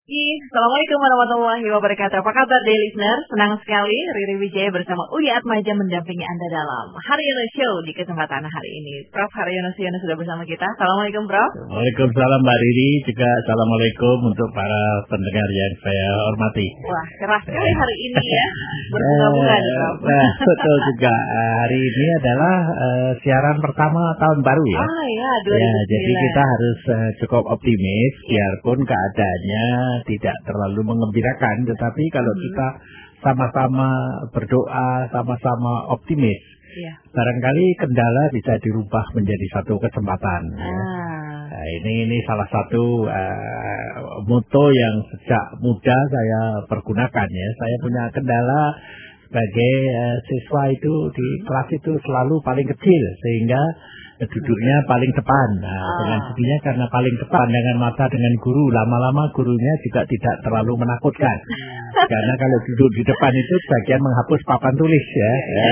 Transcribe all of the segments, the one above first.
Assalamualaikum warahmatullahi wabarakatuh. Apa kabar day listener? Senang sekali Riri Wijaya bersama Uya Atmaja mendampingi Anda dalam Haryono Show di kesempatan hari ini. Prof. Haryono sudah bersama kita. Assalamualaikum Prof. Waalaikumsalam Mbak Riri. Juga assalamualaikum untuk para pendengar yang saya hormati. Wah, keras sekali hari ini ya. Berbunga-bunga Prof. Betul juga. Hari ini adalah siaran pertama tahun baru ya. Ya, 2009. Ya, jadi kita harus cukup optimis biarpun keadaannya tidak terlalu mengembirakan, tetapi kalau kita sama-sama berdoa, sama-sama optimis, barangkali kendala bisa dirubah menjadi satu kesempatan. Nah, ini salah satu moto yang sejak muda saya pergunakan ya. Saya punya kendala sebagai siswa itu di kelas itu selalu paling kecil sehingga duduknya paling depan. Nah, dengan sendirinya karena paling depan dengan mata dengan guru, lama-lama gurunya juga tidak terlalu menakutkan. Karena kalau duduk di depan itu bagian menghapus papan tulis ya.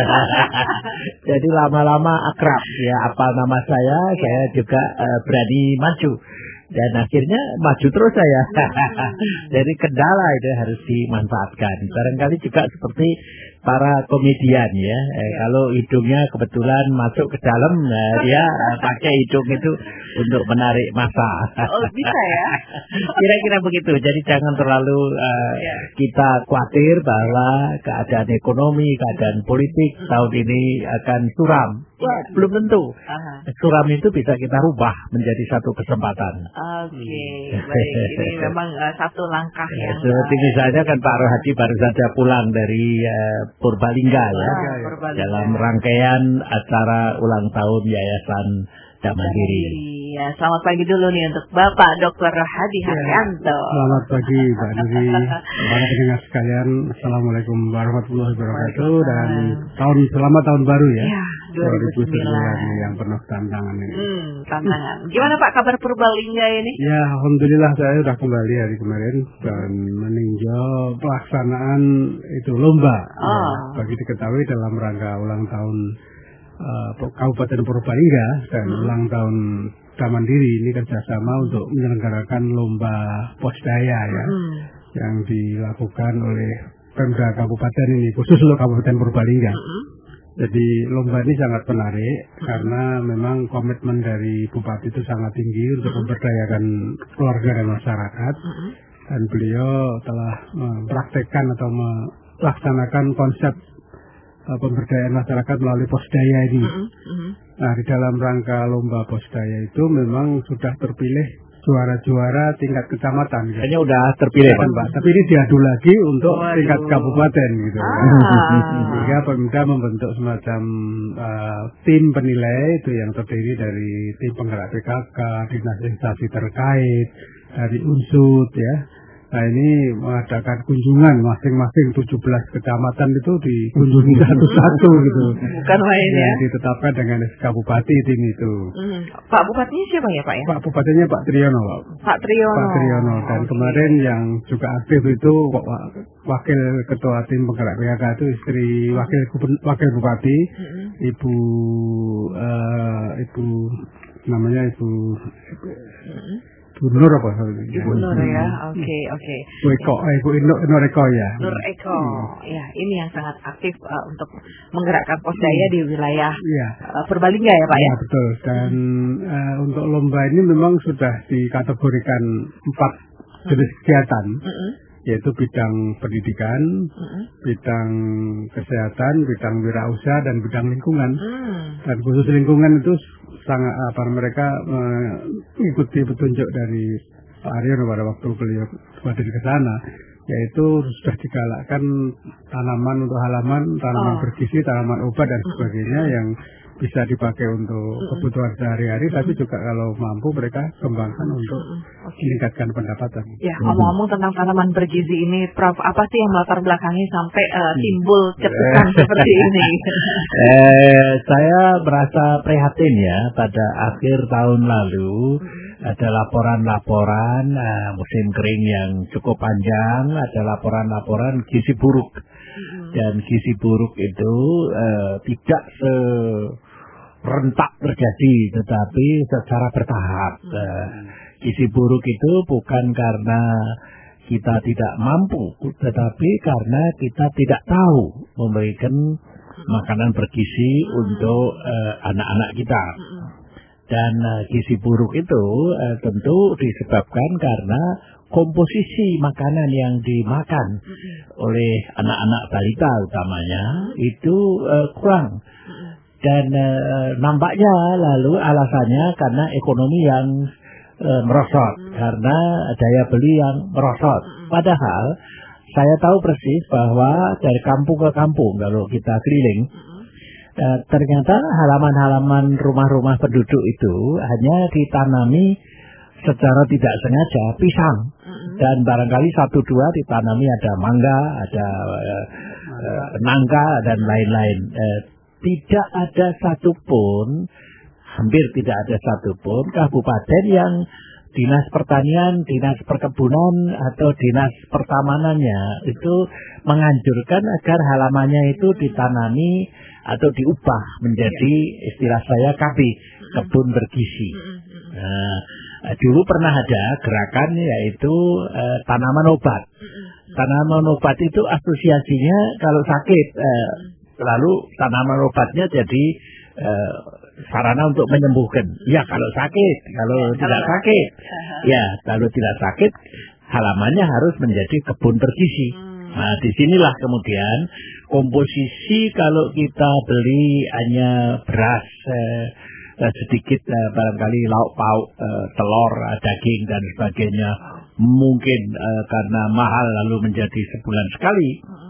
Jadi lama-lama akrab ya, apa nama saya juga berani maju. Dan akhirnya maju terus saya. Jadi kendala itu harus dimanfaatkan. Barangkali juga seperti para komedian ya. Kalau hidungnya kebetulan masuk ke dalam, dia pakai hidung itu untuk menarik massa. Oh, bisa ya? Kira-kira begitu. Jadi jangan terlalu kita khawatir bahwa keadaan ekonomi, keadaan politik tahun ini akan suram. Wah, belum tentu. Suram itu bisa kita rubah menjadi satu kesempatan. Oke, baik. Ini memang satu langkah yang... Seperti misalnya kan Pak Rohadi baru saja pulang dari Purbalingga ya. Dalam rangkaian acara ulang tahun Yayasan Damandiri. Ya, selamat pagi dulu nih untuk Bapak Dr. Rohadi Haryanto. Selamat pagi Mbak Diri, para pendengar sekalian. Assalamualaikum warahmatullahi wabarakatuh dan selamat tahun baru ya. 2009 yang penuh tantangan ini. Tantangan. Gimana Pak kabar Purbalingga ini? Ya, alhamdulillah saya sudah kembali hari kemarin dan meninjau pelaksanaan itu lomba. Bagi diketahui dalam rangka ulang tahun Kabupaten Purbalingga dan ulang tahun Damandiri ini kerjasama untuk menyelenggarakan lomba posdaya ya, yang dilakukan oleh Pemda Kabupaten ini, khusus untuk Kabupaten Purbalingga. Jadi lomba ini sangat menarik karena memang komitmen dari Bupati itu sangat tinggi untuk memberdayakan keluarga dan masyarakat, dan beliau telah mempraktekkan atau melaksanakan konsep pemberdayaan masyarakat melalui posdaya ini. Nah, di dalam rangka lomba posdaya itu memang sudah terpilih juara-juara tingkat kecamatan. Kayaknya udah terpilih kan, Pak. Tapi ini diadu lagi untuk tingkat kabupaten gitu. Sehingga Pemda membentuk semacam tim penilai itu yang terdiri dari tim penggerak PKK, dinas instansi terkait, dari unsur ya. Nah, ini mengadakan kunjungan masing-masing 17 kecamatan itu dikunjungi satu-satu gitu. Bukan main ya. Ditetapkan dengan SK Bupati tim itu. Pak Bupatinya siapa ya Pak ya? Pak Bupatinya Pak Triyono, Pak. Pak Triyono. Dan kemarin yang juga aktif itu Wakil Ketua Tim Penggerak PKK itu istri Wakil Bupati, Ibu namanya Ibu Nur apa? Ibu Nur ya, oke. Ibu Nur Eko ya. Nur Eko, ya ini yang sangat aktif untuk menggerakkan posdaya di wilayah Purbalingga ya Pak ya. Ya betul. Dan untuk lomba ini memang sudah dikategorikan 4 jenis kegiatan, yaitu bidang pendidikan, bidang kesehatan, bidang wirausaha, dan bidang lingkungan. Dan khusus lingkungan itu sangat mereka mengikuti petunjuk dari Pak Haryono pada waktu beliau hadir ke sana, yaitu sudah digalakkan tanaman untuk halaman, tanaman bergizi, tanaman obat dan sebagainya yang bisa dipakai untuk kebutuhan sehari-hari, tapi juga kalau mampu mereka kembangkan untuk meningkatkan pendapatan. Ya, ngomong-ngomong tentang tanaman bergizi ini, Prof, apa sih yang melatar belakangnya sampai timbul cetukan seperti ini? Saya merasa prihatin ya, pada akhir tahun lalu ada laporan-laporan musim kering yang cukup panjang, ada laporan-laporan gizi buruk. Dan gizi buruk itu tidak rentak terjadi, tetapi secara bertahap. Gizi buruk itu bukan karena kita tidak mampu, tetapi karena kita tidak tahu memberikan makanan bergizi untuk anak-anak kita. Dan gizi buruk itu tentu disebabkan karena komposisi makanan yang dimakan oleh anak-anak balita utamanya itu kurang. Dan nampaknya lalu alasannya karena ekonomi yang merosot, karena daya beli yang merosot. Padahal saya tahu persis bahwa dari kampung ke kampung kalau kita keliling, ternyata halaman-halaman rumah-rumah penduduk itu hanya ditanami secara tidak sengaja pisang, dan barangkali 1-2 ditanami ada mangga, ada nangka dan lain-lain. Tidak ada satupun, hampir tidak ada satupun kabupaten yang dinas pertanian, dinas perkebunan atau dinas pertamanannya itu menganjurkan agar halamannya itu ditanami atau diubah menjadi istilah saya KB, kebun bergizi. Dulu pernah ada gerakan yaitu tanaman obat. Tanaman obat itu asosiasinya kalau sakit, lalu tanaman obatnya jadi sarana untuk menyembuhkan. Ya kalau sakit, kalau tidak sakit. Ya kalau tidak sakit, halamannya harus menjadi kebun bergizi. Nah disinilah kemudian komposisi kalau kita beli hanya beras sedikit, barangkali lauk pauk, telur, daging dan sebagainya, mungkin karena mahal lalu menjadi sebulan sekali.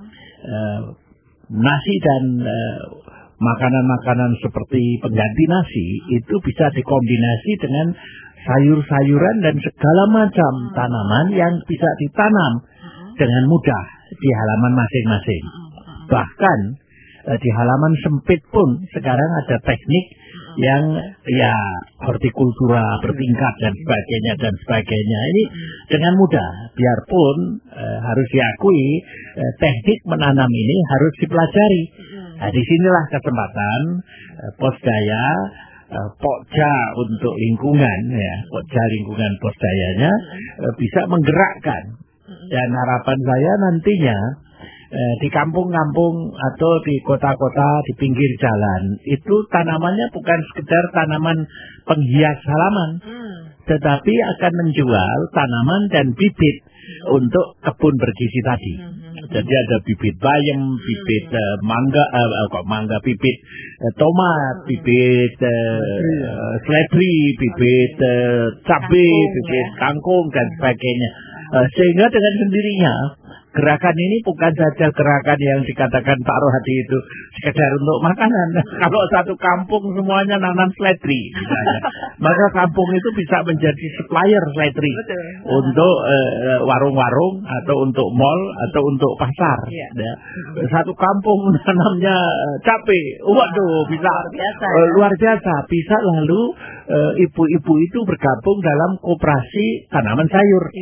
Nasi dan makanan-makanan seperti pengganti nasi itu bisa dikombinasi dengan sayur-sayuran dan segala macam tanaman yang bisa ditanam dengan mudah di halaman masing-masing. Bahkan di halaman sempit pun sekarang ada teknik yang ya hortikultura bertingkat dan sebagainya. Ini dengan mudah, biarpun harus diakui teknik menanam ini harus dipelajari. Nah, disinilah kesempatan Posdaya, Pokja untuk lingkungan, ya, Pokja lingkungan Posdayanya bisa menggerakkan. Dan harapan saya nantinya di kampung-kampung atau di kota-kota di pinggir jalan itu tanamannya bukan sekedar tanaman penghias halaman, tetapi akan menjual tanaman dan bibit untuk kebun bergizi tadi. Jadi ada bibit bayam, bibit mangga, bibit tomat, bibit seledri, bibit cabai, bibit kangkung dan sebagainya. Sehingga dengan sendirinya gerakan ini bukan saja gerakan yang dikatakan Pak Rohadi itu sekedar untuk makanan. Kalau satu kampung semuanya nanam seledri, maka kampung itu bisa menjadi supplier seledri untuk warung-warung atau untuk mall atau untuk pasar. Ya. Satu kampung nanamnya cabai, waduh bisa luar biasa. Bisa lalu ibu-ibu itu bergabung dalam koperasi tanaman sayur.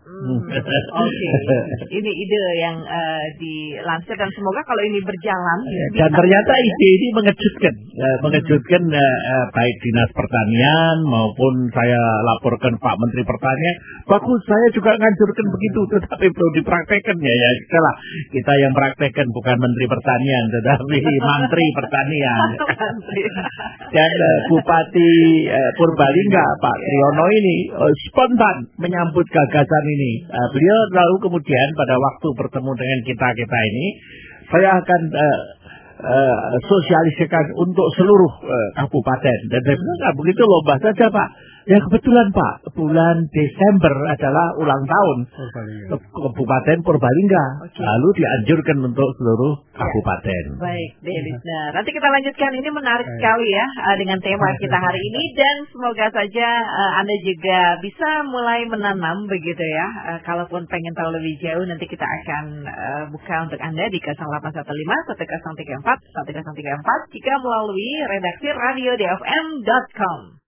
Oke. Ini ide yang dilansir dan semoga kalau ini berjalan. Dan ternyata ide ini mengejutkan baik dinas pertanian maupun saya laporkan Pak Menteri Pertanian. Bagus, saya juga nganjurkan begitu, tetapi perlu dipraktekkan ya. Setelah kita yang praktekkan bukan Menteri Pertanian, tetapi Menteri Pertanian. Dan Bupati Purbalingga Pak Triyono ini spontan menyambut gagasan ini. Beliau lalu kemudian pada waktu bertemu dengan kita ini, saya akan sosialisasikan untuk seluruh kabupaten. Dan saya bilang, begitu lomba saja Pak. Ya kebetulan Pak, bulan Desember adalah ulang tahun Kabupaten Purbalingga. Lalu dianjurkan untuk seluruh kabupaten. Baik, listener. Nanti kita lanjutkan, ini menarik sekali ya dengan tema kita hari ini. Dan semoga saja Anda juga bisa mulai menanam begitu ya. Kalaupun pengen tahu lebih jauh, nanti kita akan buka untuk Anda di 0815 1034 1034 jika melalui redaksi radiodfm.com.